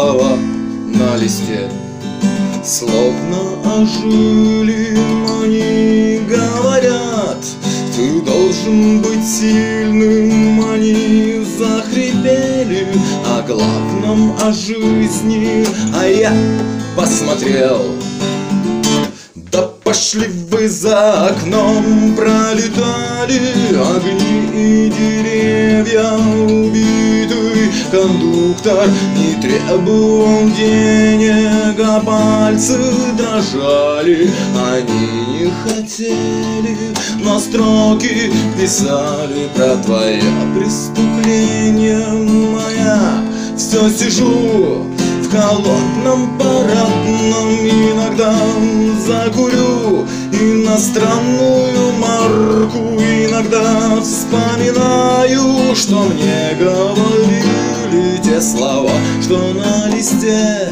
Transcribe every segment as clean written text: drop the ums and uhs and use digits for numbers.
слова на листе словно ожили, они говорят: ты должен быть сильным. Они захрипели о главном, о жизни, а я посмотрел. Да пошли вы, за окном пролетали огни и деревья. Убитый кондуктор не требовал денег, а пальцы дрожали. Они не хотели, но строки писали про твое преступление. Моя все сижу в холодном парадном, иногда закурю иностранную марку, иногда вспоминаю, что мне говорили те слова, что на листе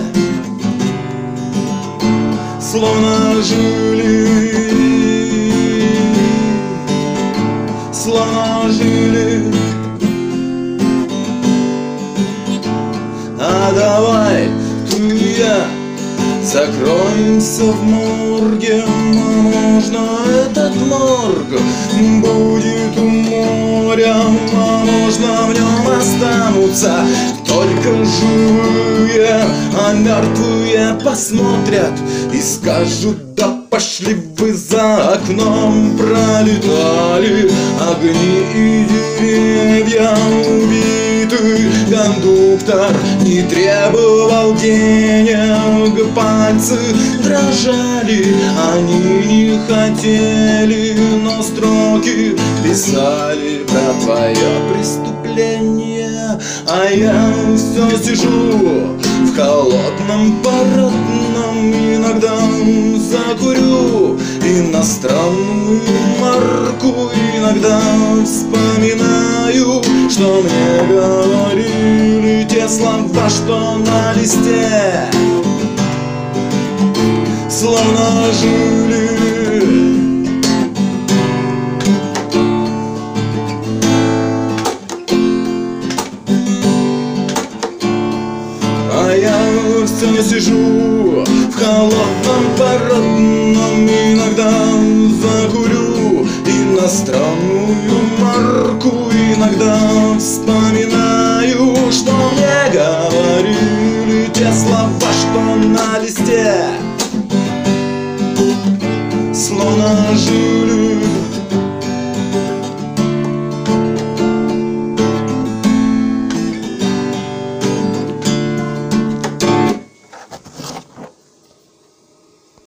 словно жили, словно жили. А давай ты и я закроемся в морге, а можно этот морг будет у моря, а можно в нем останутся только живые, а мертвые посмотрят и скажут: да пошли вы, за окном пролетали огни и деревья. Убитый кондуктор не требовал денег, пальцы дрожали, они не хотели, но строки писали про твое преступление. А я все сижу в холодном парадном, иногда закурю иностранную марку, иногда вспоминаю, что мне говорили те слова, что на листе словно жили. А я все сижу в холодном парадном, иногда закурю иностранную марку, иногда вспоминаю, что мне говорили те слова, что на листе словно жили.